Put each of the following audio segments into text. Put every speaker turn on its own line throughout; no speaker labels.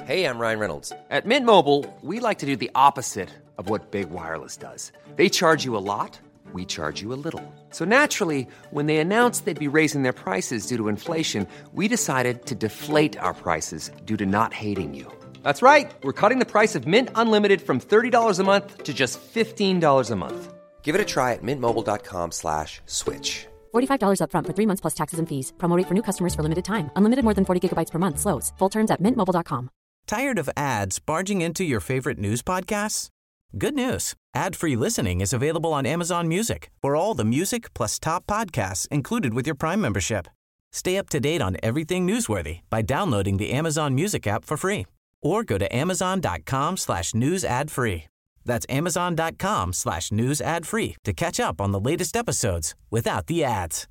Hey, I'm Ryan Reynolds. At Mint Mobile, we like to do the opposite of what Big Wireless does. They charge you a lot, we charge you a little. So naturally, when they announced they'd be raising their prices due to inflation, we decided to deflate our prices due to not hating you. That's right. We're cutting the price of Mint Unlimited from $30 a month to just $15 a month. Give it a try at mintmobile.com/switch.
$45 up front for 3 months plus taxes and fees. Promo rate for new customers for limited time. Unlimited more than 40 gigabytes per month. Slows full terms at mintmobile.com.
Tired of ads barging into your favorite news podcasts? Good news. Ad-free listening is available on Amazon Music for all the music plus top podcasts included with your Prime membership. Stay up to date on everything newsworthy by downloading the Amazon Music app for free or go to amazon.com/news ad free. That's amazon.com/news ad free to catch up on the latest episodes without the ads.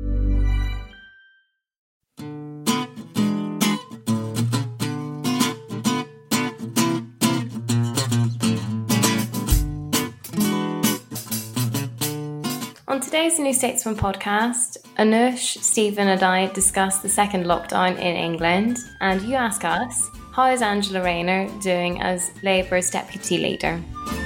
On today's New Statesman podcast, Anush, Stephen and I discuss the second lockdown in England, and you ask us, how is Angela Rayner doing as Labour's deputy leader?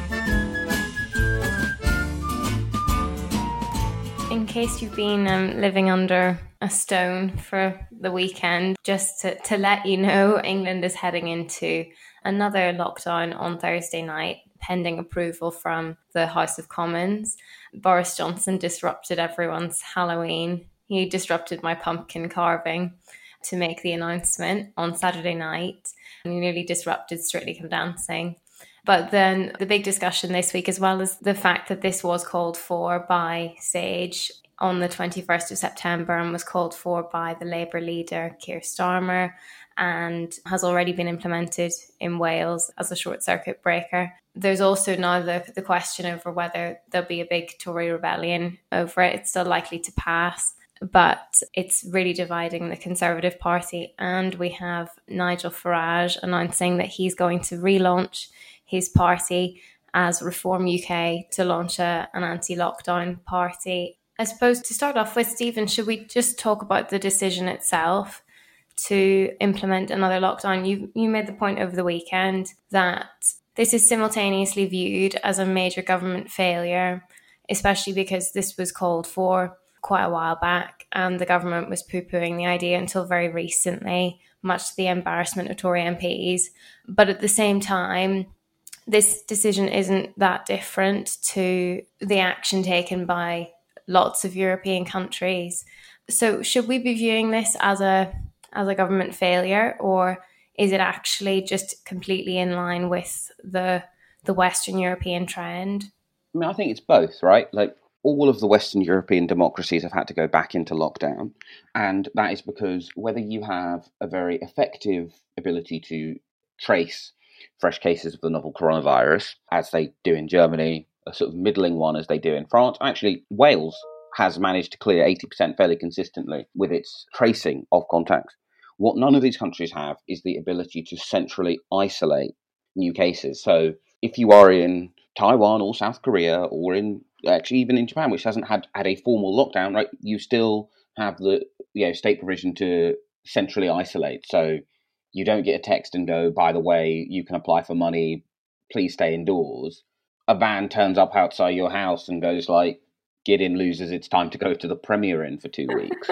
In case you've been living under a stone for the weekend, just to let you know, England is heading into another lockdown on Thursday night, pending approval from the House of Commons. Boris Johnson disrupted everyone's Halloween. He disrupted my pumpkin carving to make the announcement on Saturday night. And he nearly disrupted Strictly Come Dancing. But then the big discussion this week, as well as the fact that this was called for by SAGE on the 21st of September and was called for by the Labour leader, Keir Starmer, and has already been implemented in Wales as a short circuit breaker. There's also now the question over whether there'll be a big Tory rebellion over it. It's still likely to pass, but it's really dividing the Conservative Party. And we have Nigel Farage announcing that he's going to relaunch his party as Reform UK to launch an anti-lockdown party. I suppose to start off with, Stephen, should we just talk about the decision itself to implement another lockdown? You made the point over the weekend that this is simultaneously viewed as a major government failure, especially because this was called for quite a while back and the government was poo-pooing the idea until very recently, much to the embarrassment of Tory MPs. But at the same time, this decision isn't that different to the action taken by lots of European countries. So should we be viewing this as a government failure, or is it actually just completely in line with the Western European trend?
I mean, I think it's both, right? Like, all of the Western European democracies have had to go back into lockdown. And that is because whether you have a very effective ability to trace fresh cases of the novel coronavirus, as they do in Germany, a sort of middling one as they do in France. Actually, Wales has managed to clear 80% fairly consistently with its tracing of contacts. What none of these countries have is the ability to centrally isolate new cases. So if you are in Taiwan or South Korea or actually even in Japan, which hasn't had a formal lockdown, right, you still have the state provision to centrally isolate. So you don't get a text and go, by the way, you can apply for money, please stay indoors. A van turns up outside your house and goes like, get in, losers, it's time to go to the Premier Inn for 2 weeks.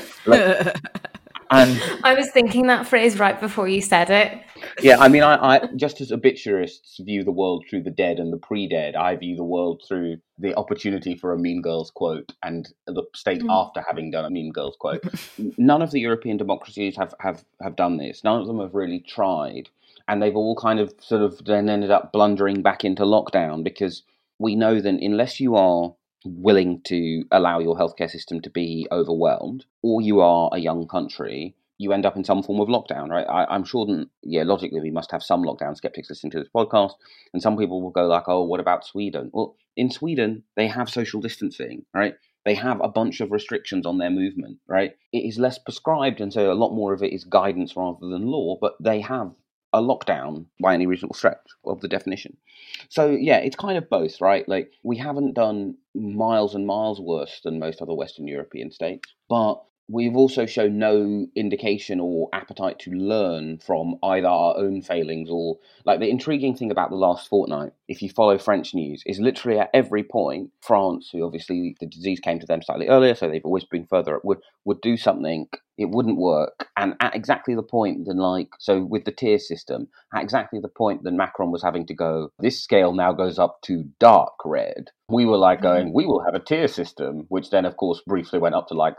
And
I was thinking that phrase right before you said it.
Yeah, I mean, I just as obituarists view the world through the dead and the pre-dead, I view the world through the opportunity for a Mean Girls quote and the state after having done a Mean Girls quote. None of the European democracies have done this. None of them have really tried. And they've all kind of sort of then ended up blundering back into lockdown because we know that unless you are willing to allow your healthcare system to be overwhelmed, or you are a young country, you end up in some form of lockdown, right? I'm sure that, logically we must have some lockdown skeptics listening to this podcast, and some people will go like, oh, what about Sweden? Well, in Sweden, they have social distancing, right? They have a bunch of restrictions on their movement, right? It is less prescribed, and so a lot more of it is guidance rather than law, but they have a lockdown by any reasonable stretch of the definition. So, yeah, it's kind of both, right? Like, we haven't done miles and miles worse than most other Western European states, but we've also shown no indication or appetite to learn from either our own failings or, like, the intriguing thing about the last fortnight, if you follow French news, is literally at every point, France, who obviously the disease came to them slightly earlier, so they've always been further, would do something, it wouldn't work. And at exactly the point then, like, so with the tier system, at exactly the point that Macron was having to go, this scale now goes up to dark red, we were like going, we will have a tier system, which then of course briefly went up to like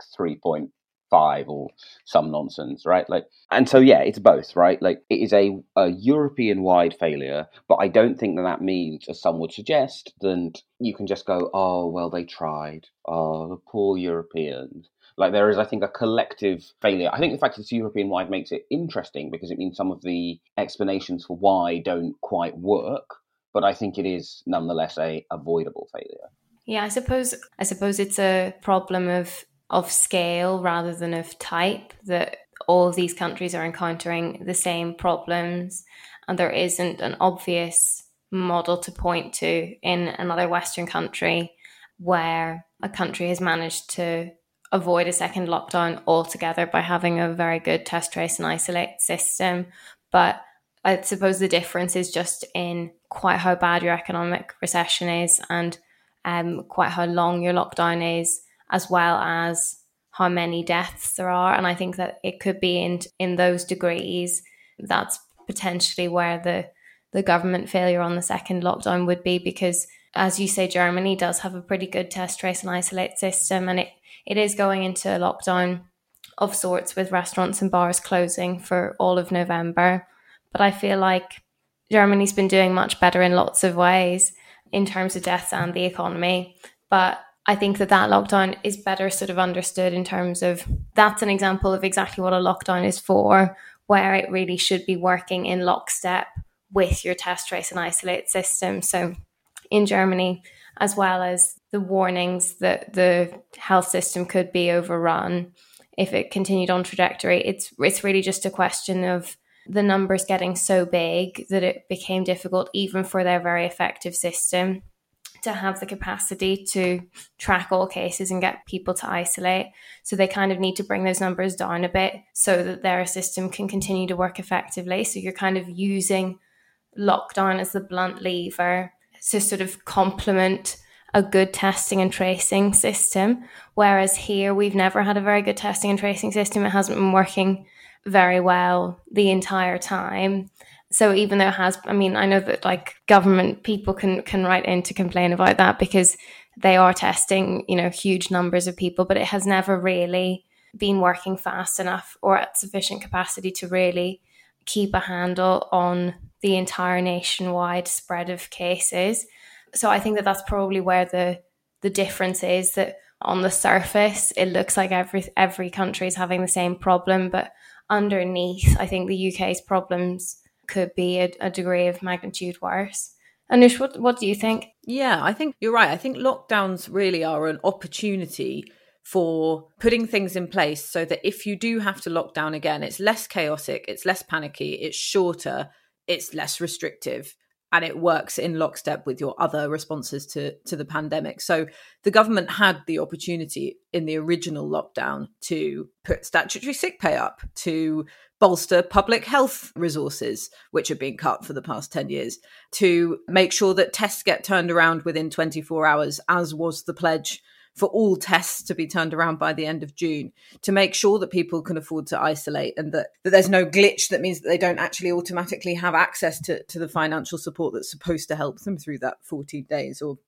3.5 or some nonsense, right? Like, and so yeah, it's both, right? Like, it is a European-wide failure, but I don't think that means, as some would suggest, that you can just go, oh well, they tried, oh the poor Europeans. Like, there is, I think, a collective failure. I think the fact that it's European-wide makes it interesting because it means some of the explanations for why don't quite work, but I think it is nonetheless a avoidable failure.
Yeah, I suppose it's a problem of scale rather than of type, that all of these countries are encountering the same problems and there isn't an obvious model to point to in another Western country where a country has managed to avoid a second lockdown altogether by having a very good test, trace and isolate system. But I suppose the difference is just in quite how bad your economic recession is and quite how long your lockdown is, as well as how many deaths there are. And I think that it could be in those degrees, that's potentially where the government failure on the second lockdown would be, because, as you say, Germany does have a pretty good test, trace and isolate system, and it is going into a lockdown of sorts with restaurants and bars closing for all of November. But I feel like Germany's been doing much better in lots of ways in terms of deaths and the economy. But I think that lockdown is better sort of understood in terms of, that's an example of exactly what a lockdown is for, where it really should be working in lockstep with your test, trace and isolate system. So in Germany, as well as the warnings that the health system could be overrun if it continued on trajectory, it's really just a question of the numbers getting so big that it became difficult even for their very effective system to have the capacity to track all cases and get people to isolate. So they kind of need to bring those numbers down a bit so that their system can continue to work effectively. So you're kind of using lockdown as the blunt lever to sort of complement a good testing and tracing system. Whereas here, we've never had a very good testing and tracing system. It hasn't been working very well the entire time. So even though it has, I mean, I know that like government people can write in to complain about that because they are testing, huge numbers of people, but it has never really been working fast enough or at sufficient capacity to really keep a handle on the entire nationwide spread of cases. So I think that that's probably where the difference is, that on the surface, it looks like every country is having the same problem, but underneath, I think the UK's problems could be a degree of magnitude worse. Anush, what do you think?
Yeah, I think you're right. I think lockdowns really are an opportunity for putting things in place so that if you do have to lock down again, it's less chaotic, it's less panicky, it's shorter, it's less restrictive, and it works in lockstep with your other responses to the pandemic. So the government had the opportunity in the original lockdown to put statutory sick pay up, to bolster public health resources, which have been cut for the past 10 years, to make sure that tests get turned around within 24 hours, as was the pledge for all tests to be turned around by the end of June, to make sure that people can afford to isolate and that there's no glitch that means that they don't actually automatically have access to the financial support that's supposed to help them through that 14 days or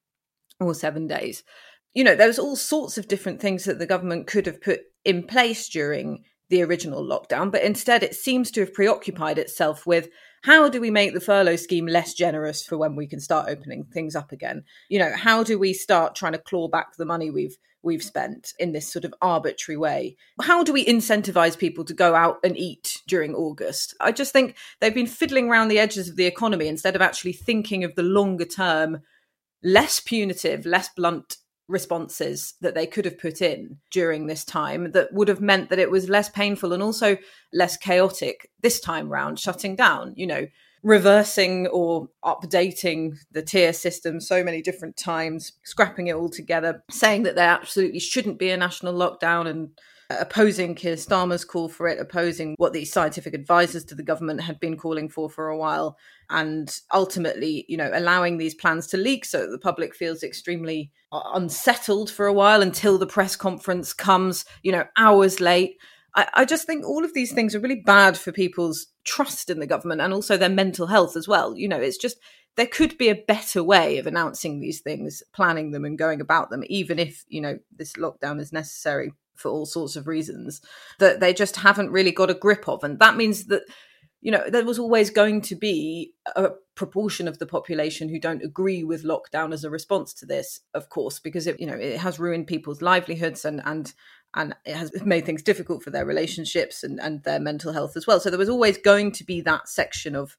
7 days. There's all sorts of different things that the government could have put in place during the original lockdown, but instead it seems to have preoccupied itself with, how do we make the furlough scheme less generous for when we can start opening things up again? How do we start trying to claw back the money we've spent in this sort of arbitrary way? How do we incentivize people to go out and eat during August? I just think they've been fiddling around the edges of the economy instead of actually thinking of the longer term, less punitive, less blunt responses that they could have put in during this time that would have meant that it was less painful and also less chaotic this time round, shutting down, reversing or updating the tier system so many different times, scrapping it all together, saying that there absolutely shouldn't be a national lockdown and opposing Keir Starmer's call for it, opposing what the scientific advisors to the government had been calling for a while, and ultimately, allowing these plans to leak so that the public feels extremely unsettled for a while until the press conference comes, hours late. I just think all of these things are really bad for people's trust in the government and also their mental health as well. It's just, there could be a better way of announcing these things, planning them and going about them, even if, this lockdown is necessary for all sorts of reasons that they just haven't really got a grip of. And that means that, there was always going to be a proportion of the population who don't agree with lockdown as a response to this, of course, because it has ruined people's livelihoods and it has made things difficult for their relationships and their mental health as well. So there was always going to be that section of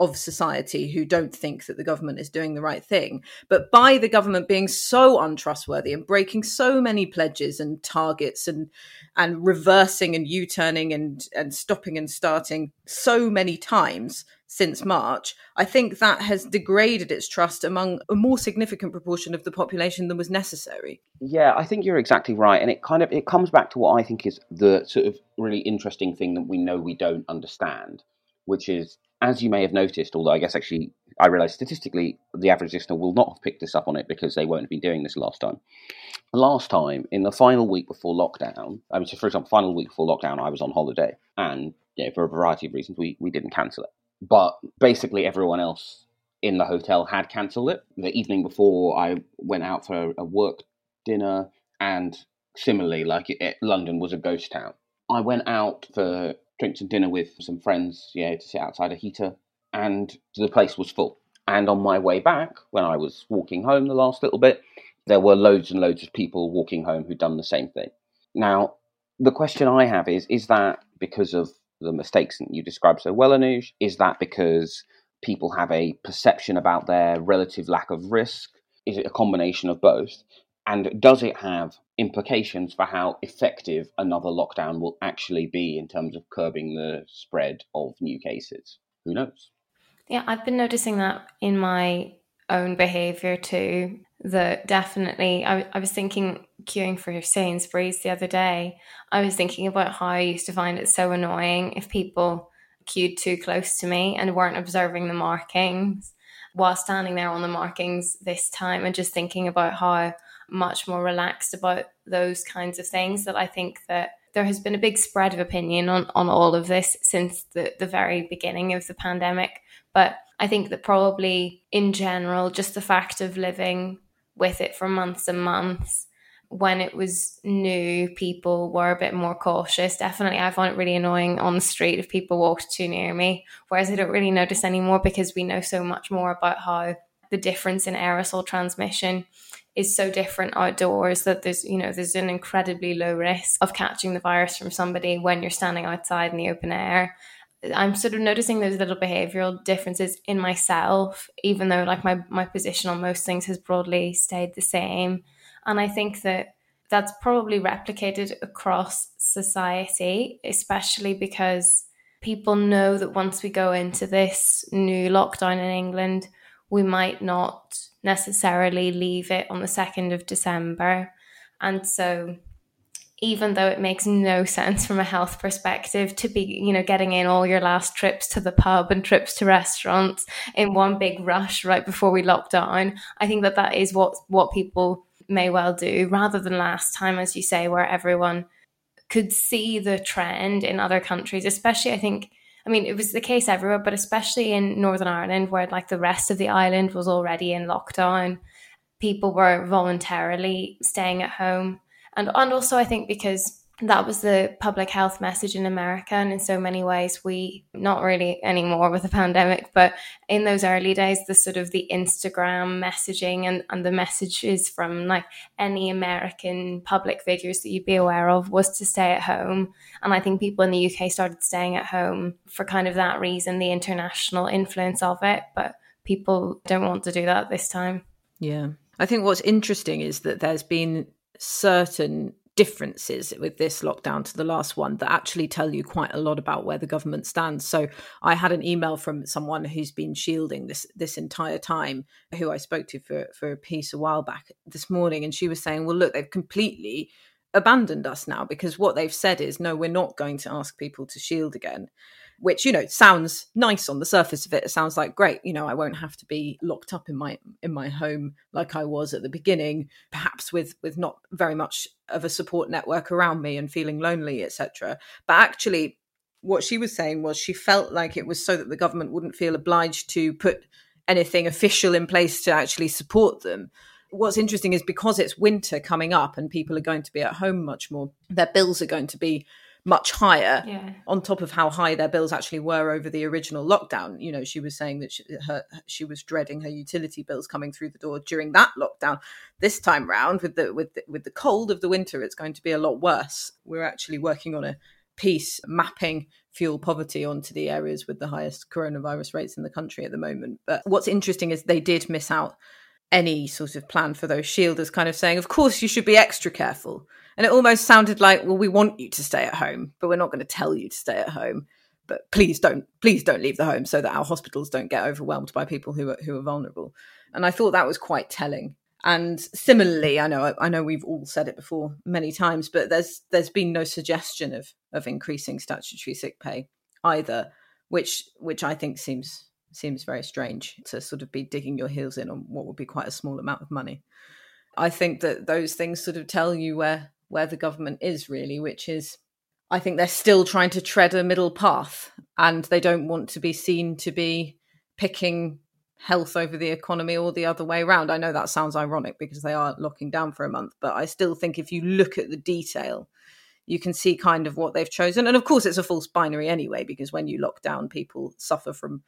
society who don't think that the government is doing the right thing. But by the government being so untrustworthy and breaking so many pledges and targets and reversing and U-turning and stopping and starting so many times since March, I think that has degraded its trust among a more significant proportion of the population than was necessary.
Yeah, I think you're exactly right. And it comes back to what I think is the sort of really interesting thing that we know we don't understand, which is, as you may have noticed, although I guess actually I realise statistically the average listener will not have picked this up on it because they won't have been doing this last time. Last time, in the final week before lockdown, so for example, final week before lockdown, I was on holiday. And for a variety of reasons, we didn't cancel it. But basically everyone else in the hotel had cancelled it. The evening before, I went out for a work dinner, and similarly, London was a ghost town. I went out for drinks and dinner with some friends, to sit outside a heater, and the place was full. And on my way back, when I was walking home the last little bit, there were loads and loads of people walking home who'd done the same thing. Now, the question I have is that because of the mistakes that you described so well, Anuj? Is that because people have a perception about their relative lack of risk? Is it a combination of both? And does it have implications for how effective another lockdown will actually be in terms of curbing the spread of new cases? Who knows?
Yeah, I've been noticing that in my own behaviour too. That definitely, I was thinking, queuing for Sainsbury's the other day, I was thinking about how I used to find it so annoying if people queued too close to me and weren't observing the markings while standing there on the markings this time, and just thinking about how much more relaxed about those kinds of things, that I think that there has been a big spread of opinion on all of this since the very beginning of the pandemic. But I think that probably in general, just the fact of living with it for months and months, when it was new, people were a bit more cautious. Definitely, I found it really annoying on the street if people walked too near me, whereas I don't really notice anymore because we know so much more about how the difference in aerosol transmission is so different outdoors, that there's an incredibly low risk of catching the virus from somebody when you're standing outside in the open air. I'm sort of noticing those little behavioural differences in myself, even though my position on most things has broadly stayed the same. And I think that that's probably replicated across society, especially because people know that once we go into this new lockdown in England, we might not necessarily leave it on the 2nd of December. And so even though it makes no sense from a health perspective to be, getting in all your last trips to the pub and trips to restaurants in one big rush right before we lock down, I think that is what people may well do, rather than last time, as you say, where everyone could see the trend in other countries, especially it was the case everywhere, but especially in Northern Ireland, where the rest of the island was already in lockdown. People were voluntarily staying at home. And also I think because that was the public health message in America, and in so many ways we, not really anymore with the pandemic, but in those early days, the sort of the Instagram messaging and the messages from any American public figures that you'd be aware of was to stay at home. And I think people in the UK started staying at home for kind of that reason, the international influence of it, but people don't want to do that this time.
Yeah. I think what's interesting is that there's been certain differences with this lockdown to the last one that actually tell you quite a lot about where the government stands. So I had an email from someone who's been shielding this entire time, who I spoke to for a piece a while back this morning, and she was saying, well, look, they've completely abandoned us now, because what they've said is, no, we're not going to ask people to shield again, which, you know, sounds nice on the surface of it. It sounds like, great, you know, I won't have to be locked up in my home like I was at the beginning, perhaps with not very much of a support network around me and feeling lonely, etc. But actually, what she was saying was she felt like it was so that the government wouldn't feel obliged to put anything official in place to actually support them. What's interesting is because it's winter coming up and people are going to be at home much more, their bills are going to be much higher, on top of how high their bills actually were over the original lockdown. You know, she was saying that she was dreading her utility bills coming through the door during that lockdown. This time round, with the cold of the winter, it's going to be a lot worse. We're actually working on a piece mapping fuel poverty onto the areas with the highest coronavirus rates in the country at the moment. But what's interesting is they did miss out any sort of plan for those shielders, kind of saying, of course, you should be extra careful. And it almost sounded like, well, we want you to stay at home, but we're not going to tell you to stay at home. But please don't leave the home so that our hospitals don't get overwhelmed by people who are vulnerable. And I thought that was quite telling. And similarly, I know we've all said it before many times, but there's been no suggestion of increasing statutory sick pay either, which I think seems very strange, to sort of be digging your heels in on what would be quite a small amount of money. I think that those things sort of tell you where the government is really, which is, I think they're still trying to tread a middle path, and they don't want to be seen to be picking health over the economy or the other way around. I know that sounds ironic because they are locking down for a month, but I still think if you look at the detail, you can see kind of what they've chosen. And of course, it's a false binary anyway, because when you lock down, people suffer from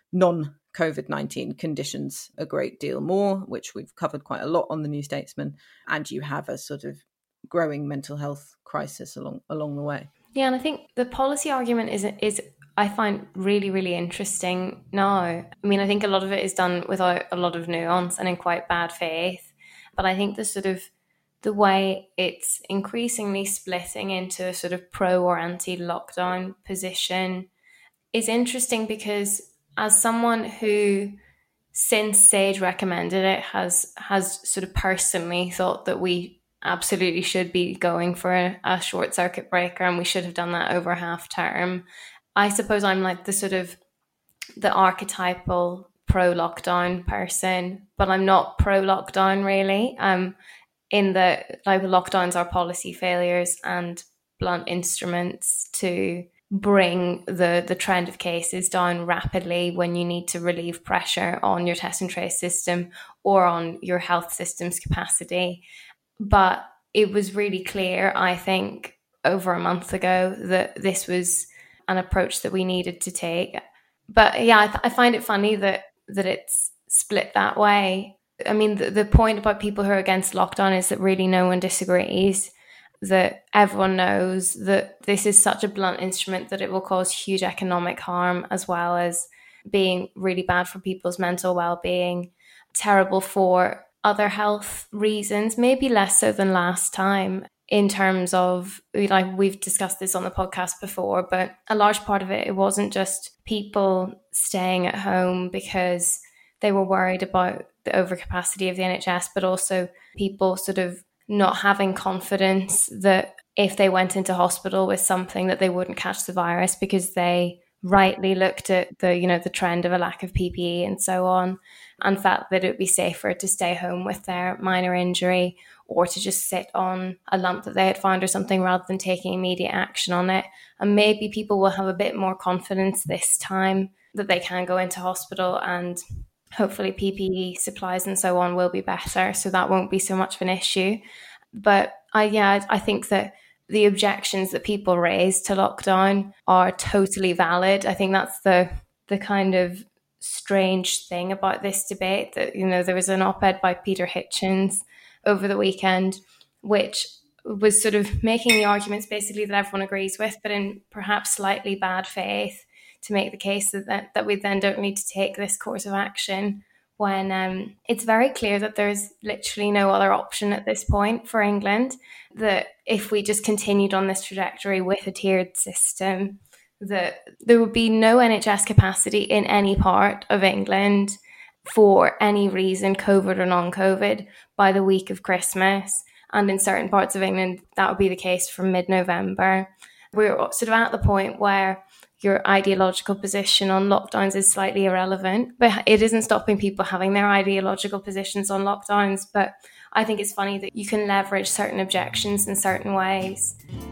non-COVID-19 conditions a great deal more, which we've covered quite a lot on the New Statesman, and you have a sort of growing mental health crisis along the way.
Yeah, and I think the policy argument is I find really, really interesting now. I mean, I think a lot of it is done without a lot of nuance and in quite bad faith, but I think the way it's increasingly splitting into a sort of pro or anti-lockdown position is interesting, because as someone who, since SAGE recommended it, has sort of personally thought that we absolutely should be going for a short circuit breaker, and we should have done that over half term. I suppose I'm like the archetypal pro-lockdown person, but I'm not pro-lockdown really. In the like lockdowns are policy failures and blunt instruments to bring the trend of cases down rapidly when you need to relieve pressure on your test and trace system or on your health system's capacity. But it was really clear, I think, over a month ago that this was an approach that we needed to take. But yeah, I find it funny that it's split that way. I mean, the point about people who are against lockdown is that really no one disagrees, that everyone knows that this is such a blunt instrument that it will cause huge economic harm, as well as being really bad for people's mental well-being, terrible for other health reasons, maybe less so than last time, in terms of, like we've discussed this on the podcast before, but a large part of it wasn't just people staying at home because they were worried about the overcapacity of the NHS, but also people sort of not having confidence that if they went into hospital with something that they wouldn't catch the virus, because they rightly looked at the trend of a lack of PPE and so on, and felt that it would be safer to stay home with their minor injury or to just sit on a lump that they had found or something rather than taking immediate action on it. And maybe people will have a bit more confidence this time that they can go into hospital, and hopefully PPE supplies and so on will be better, so that won't be so much of an issue. But I think that the objections that people raise to lockdown are totally valid. I think that's the kind of strange thing about this debate, that, you know, there was an op-ed by Peter Hitchens over the weekend, which was sort of making the arguments basically that everyone agrees with, but in perhaps slightly bad faith, to make the case that we then don't need to take this course of action, when it's very clear that there's literally no other option at this point for England, that if we just continued on this trajectory with a tiered system, that there would be no NHS capacity in any part of England for any reason, COVID or non-COVID, by the week of Christmas. And in certain parts of England, that would be the case from mid-November. We're sort of at the point where your ideological position on lockdowns is slightly irrelevant, but it isn't stopping people having their ideological positions on lockdowns. But I think it's funny that you can leverage certain objections in certain ways.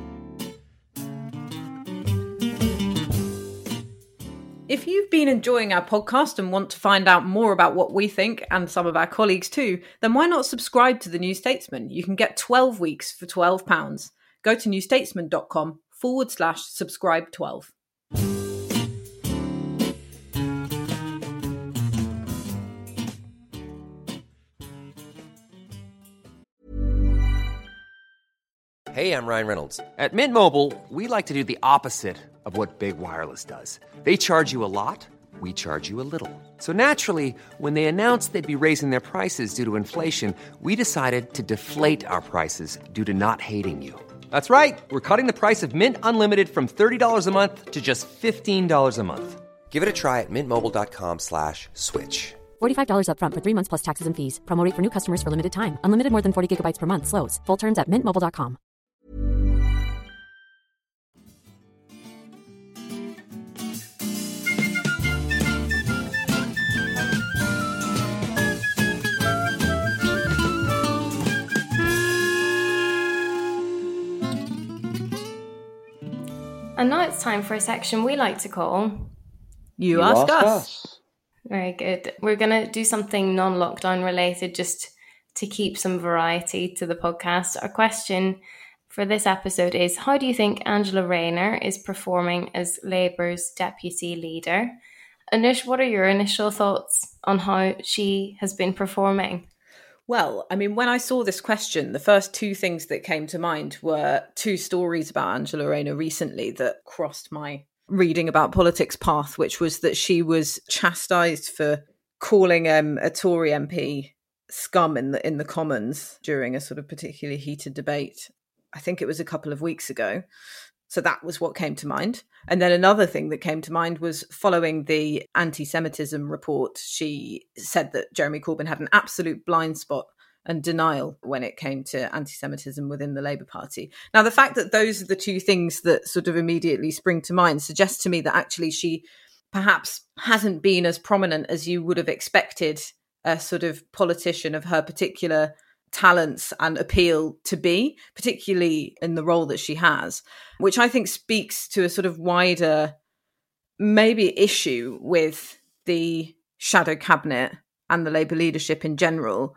If you've been enjoying our podcast and want to find out more about what we think, and some of our colleagues too, then why not subscribe to The New Statesman? You can get 12 weeks for £12. Go to newstatesman.com/subscribe12.
Hey, I'm Ryan Reynolds. At Mint Mobile, we like to do the opposite of what Big Wireless does. They charge you a lot, we charge you a little. So naturally, when they announced they'd be raising their prices due to inflation, we decided to deflate our prices due to not hating you. That's right. We're cutting the price of Mint Unlimited from $30 a month to just $15 a month. Give it a try at mintmobile.com/switch.
$45 up front for 3 months plus taxes and fees. Promo rate for new customers for limited time. Unlimited more than 40 gigabytes per month. Slows full terms at mintmobile.com.
And now it's time for a section we like to call
You Ask Us.
Very good. We're going to do something non-lockdown related just to keep some variety to the podcast. Our question for this episode is, how do you think Angela Rayner is performing as Labour's deputy leader? Anush, what are your initial thoughts on how she has been performing?
Well, I mean, when I saw this question, the first two things that came to mind were two stories about Angela Rayner recently that crossed my reading about politics path, which was that she was chastised for calling a Tory MP scum in the Commons during a sort of particularly heated debate. I think it was a couple of weeks ago. So that was what came to mind. And then another thing that came to mind was following the anti-Semitism report, she said that Jeremy Corbyn had an absolute blind spot and denial when it came to anti-Semitism within the Labour Party. Now, the fact that those are the two things that sort of immediately spring to mind suggests to me that actually she perhaps hasn't been as prominent as you would have expected a sort of politician of her particular talents and appeal to be, particularly in the role that she has, which I think speaks to a sort of wider maybe issue with the shadow cabinet and the Labour leadership in general.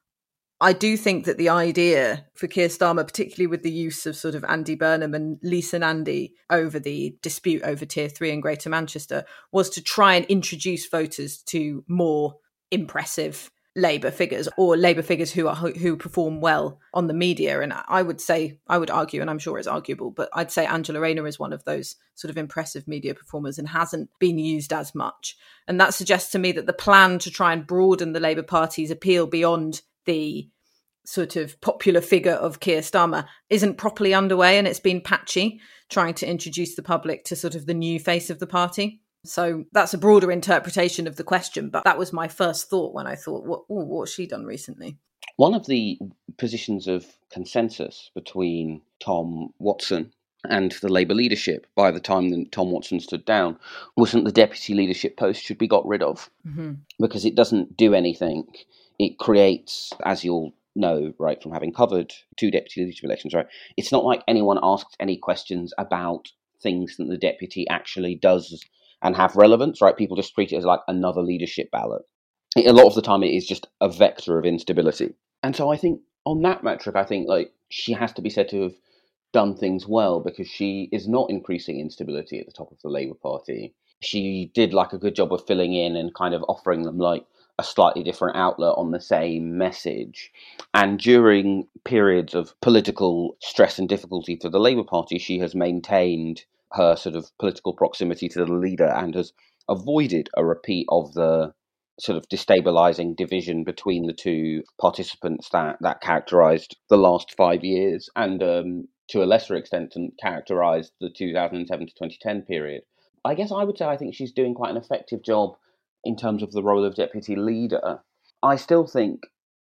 I do think that the idea for Keir Starmer, particularly with the use of sort of Andy Burnham and Lisa Nandy over the dispute over Tier 3 in Greater Manchester, was to try and introduce voters to more impressive Labour figures, or Labour figures who perform well on the media. And I would argue, and I'm sure it's arguable, but I'd say Angela Rayner is one of those sort of impressive media performers and hasn't been used as much. And that suggests to me that the plan to try and broaden the Labour Party's appeal beyond the sort of popular figure of Keir Starmer isn't properly underway, and it's been patchy, trying to introduce the public to sort of the new face of the party. So that's a broader interpretation of the question, but that was my first thought when I thought, what's she done recently?
One of the positions of consensus between Tom Watson and the Labour leadership by the time that Tom Watson stood down was that the deputy leadership post should be got rid of, because it doesn't do anything. It creates, as you'll know, right, from having covered two deputy leadership elections, right, it's not like anyone asks any questions about things that the deputy actually does and have relevance, right? People just treat it as like another leadership ballot. A lot of the time it is just a vector of instability. And so I think on that metric, I think like she has to be said to have done things well, because she is not increasing instability at the top of the Labour Party. She did like a good job of filling in and kind of offering them like a slightly different outlet on the same message. And during periods of political stress and difficulty for the Labour Party, she has maintained her sort of political proximity to the leader and has avoided a repeat of the sort of destabilising division between the two participants that characterised the last 5 years and to a lesser extent characterised the 2007 to 2010 period. I guess I would say I think she's doing quite an effective job in terms of the role of deputy leader. I still think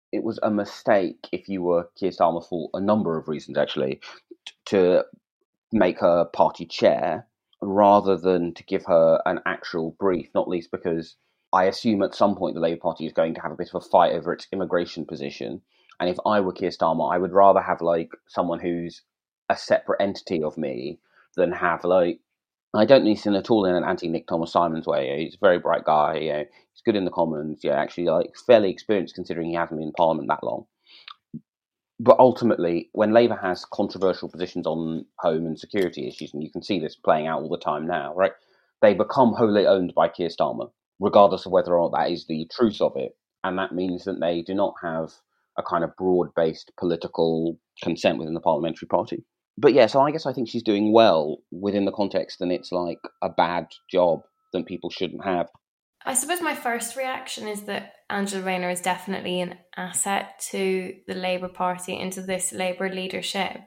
it was a mistake if you were Keir Starmer for a number of reasons, actually, to make her party chair rather than to give her an actual brief, not least because I assume at some point the Labour Party is going to have a bit of a fight over its immigration position. And if I were Keir Starmer, I would rather have like someone who's a separate entity of me than have like, I don't mean him at all in an anti-Nick Thomas Simons way. He's a very bright guy. He's good in the Commons. Actually, like fairly experienced considering he hasn't been in Parliament that long. But ultimately, when Labour has controversial positions on home and security issues, and you can see this playing out all the time now, right? They become wholly owned by Keir Starmer, regardless of whether or not that is the truth of it. And that means that they do not have a kind of broad-based political consent within the parliamentary party. But yeah, so I guess I think she's doing well within the context, and it's like a bad job that people shouldn't have.
I suppose my first reaction is that Angela Rayner is definitely an asset to the Labour Party and to this Labour leadership.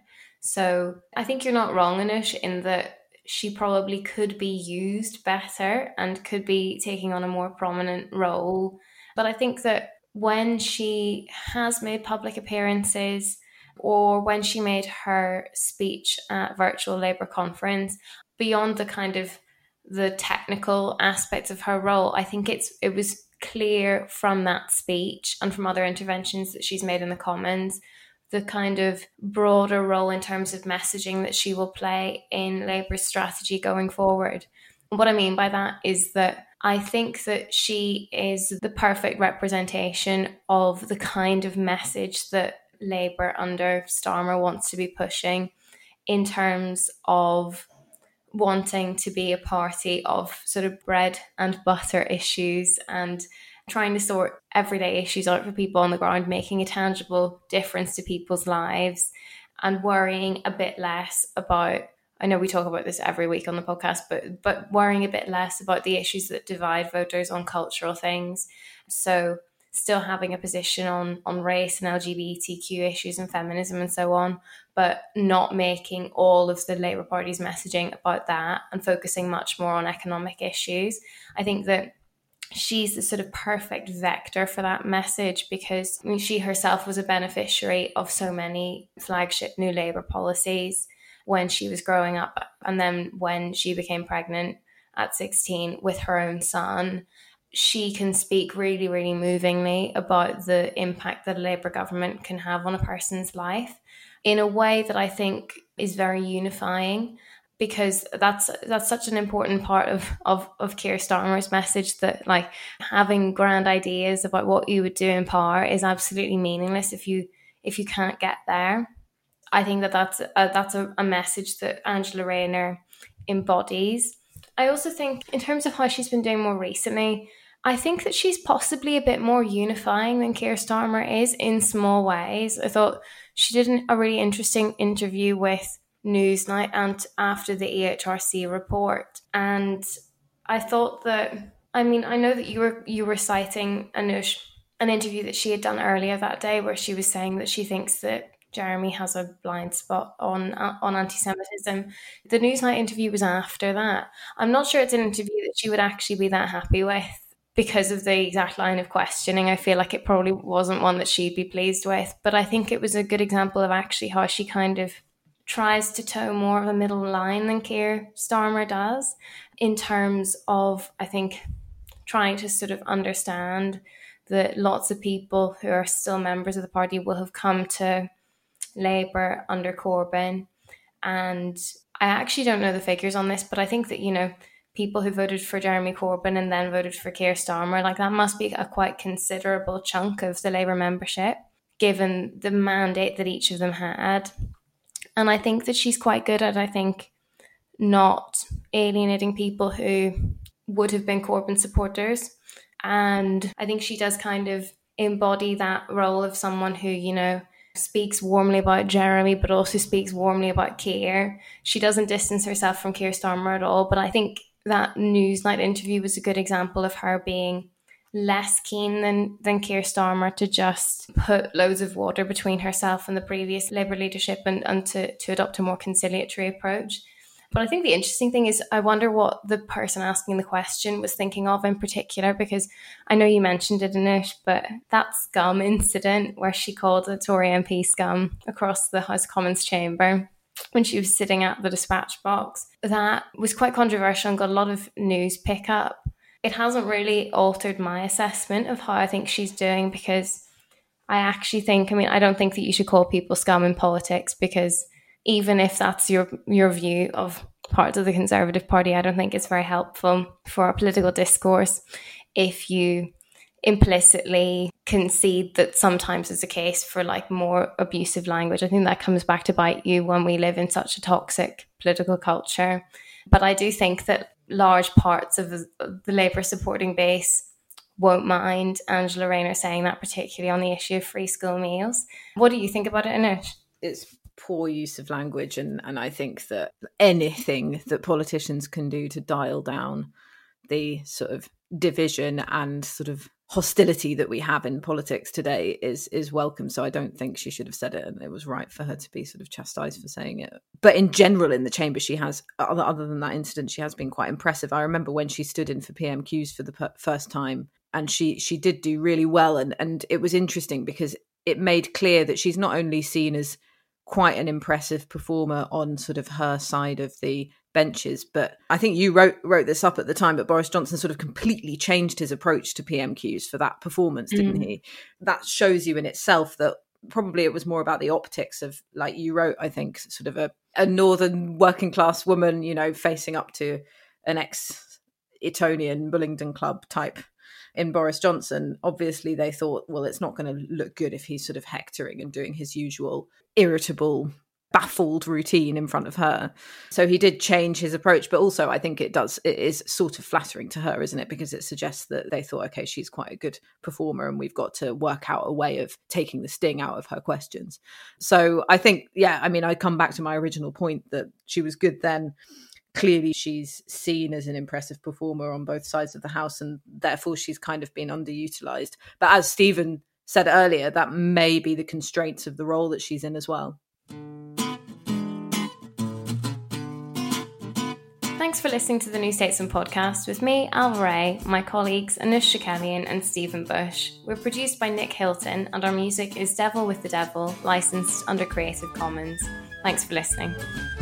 So I think you're not wrong in it, in that she probably could be used better and could be taking on a more prominent role. But I think that when she has made public appearances, or when she made her speech at Virtual Labour Conference, beyond the kind of the technical aspects of her role, I think it was clear from that speech and from other interventions that she's made in the Commons, the kind of broader role in terms of messaging that she will play in Labour's strategy going forward. What I mean by that is that I think that she is the perfect representation of the kind of message that Labour under Starmer wants to be pushing, in terms of wanting to be a party of sort of bread and butter issues and trying to sort everyday issues out for people on the ground, making a tangible difference to people's lives, and worrying a bit less about, I know we talk about this every week on the podcast, but worrying a bit less about the issues that divide voters on cultural things. So still having a position on race and LGBTQ issues and feminism and so on, but not making all of the Labour Party's messaging about that and focusing much more on economic issues. I think that she's the sort of perfect vector for that message, because she herself was a beneficiary of so many flagship New Labour policies when she was growing up, and then when she became pregnant at 16 with her own son. She can speak really, really movingly about the impact that a Labour government can have on a person's life in a way that I think is very unifying, because that's such an important part of Keir Starmer's message, that like having grand ideas about what you would do in power is absolutely meaningless if you can't get there. I think that's a message that Angela Rayner embodies. I also think in terms of how she's been doing more recently, I think that she's possibly a bit more unifying than Keir Starmer is in small ways. I thought she did a really interesting interview with Newsnight and after the EHRC report. And I thought that, I mean, I know that you were citing, Anoosh, an interview that she had done earlier that day where she was saying that she thinks that Jeremy has a blind spot on anti-Semitism. The Newsnight interview was after that. I'm not sure it's an interview that she would actually be that happy with, because of the exact line of questioning. I feel like it probably wasn't one that she'd be pleased with. But I think it was a good example of actually how she kind of tries to toe more of a middle line than Keir Starmer does, in terms of, I think, trying to sort of understand that lots of people who are still members of the party will have come to Labour under Corbyn. And I actually don't know the figures on this, but I think that, you know, people who voted for Jeremy Corbyn and then voted for Keir Starmer, like that must be a quite considerable chunk of the Labour membership, given the mandate that each of them had. And I think that she's quite good at, I think, not alienating people who would have been Corbyn supporters. And I think she does kind of embody that role of someone who, you know, speaks warmly about Jeremy, but also speaks warmly about Keir. She doesn't distance herself from Keir Starmer at all, but I think that Newsnight interview was a good example of her being less keen than Keir Starmer to just put loads of water between herself and the previous Labour leadership and to adopt a more conciliatory approach. But I think the interesting thing is I wonder what the person asking the question was thinking of in particular, because I know you mentioned it in it, but that scum incident where she called a Tory MP scum across the House of Commons chamber when she was sitting at the dispatch box, that was quite controversial and got a lot of news pickup. It hasn't really altered my assessment of how I think she's doing, because I actually think, I don't think that you should call people scum in politics, because even if that's your view of parts of the Conservative Party, I don't think it's very helpful for our political discourse if you implicitly concede that sometimes it's a case for like more abusive language. I think that comes back to bite you when we live in such a toxic political culture. But I do think that large parts of the Labour supporting base won't mind Angela Rayner saying that, particularly on the issue of free school meals. What do you think about it, Anosh?
It's poor use of language, and I think that anything that politicians can do to dial down the sort of division and sort of hostility that we have in politics today is welcome. So I don't think she should have said it, and it was right for her to be sort of chastised for saying it. But in general, in the chamber, she has, other than that incident, she has been quite impressive. I remember when she stood in for PMQs for the first time, and she did do really well, and it was interesting because it made clear that she's not only seen as quite an impressive performer on sort of her side of the benches, but I think you wrote this up at the time, but Boris Johnson sort of completely changed his approach to PMQs for that performance, didn't he? That shows you in itself that probably it was more about the optics of, like you wrote, I think, sort of a northern working class woman, you know, facing up to an ex-Etonian Bullingdon Club type in Boris Johnson. Obviously they thought, well, it's not going to look good if he's sort of hectoring and doing his usual irritable, baffled routine in front of her. So he did change his approach, but also I think it is sort of flattering to her, isn't it? Because it suggests that they thought, okay, she's quite a good performer and we've got to work out a way of taking the sting out of her questions. So I think, I come back to my original point that she was good then. Clearly she's seen as an impressive performer on both sides of the House, and therefore she's kind of been underutilised. But as Stephen said earlier, that may be the constraints of the role that she's in as well.
Thanks for listening to the New Statesman podcast with me, Al Ray, my colleagues Anush Shakelian and Stephen Bush. We're produced by Nick Hilton, and our music is Devil with the Devil, licensed under Creative Commons. Thanks for listening.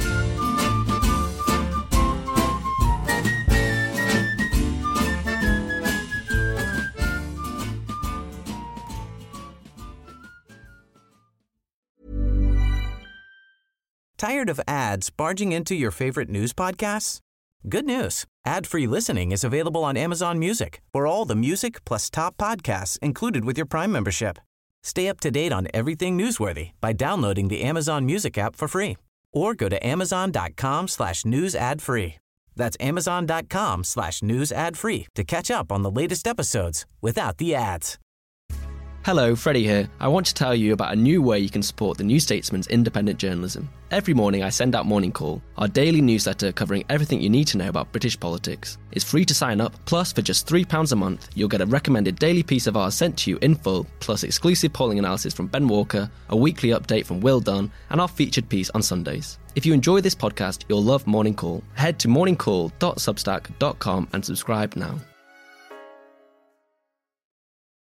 Tired of ads barging into your favorite news podcasts? Good news. Ad-free listening is available on Amazon Music for all the music plus top podcasts included with your Prime membership. Stay up to date on everything newsworthy by downloading the Amazon Music app for free, or go to amazon.com/news ad free. That's amazon.com/news ad free to catch up on the latest episodes without the ads.
Hello, Freddie here. I want to tell you about a new way you can support the New Statesman's independent journalism. Every morning I send out Morning Call, our daily newsletter covering everything you need to know about British politics. It's free to sign up, plus for just £3 a month, you'll get a recommended daily piece of ours sent to you in full, plus exclusive polling analysis from Ben Walker, a weekly update from Will Dunn, and our featured piece on Sundays. If you enjoy this podcast, you'll love Morning Call. Head to morningcall.substack.com and subscribe now.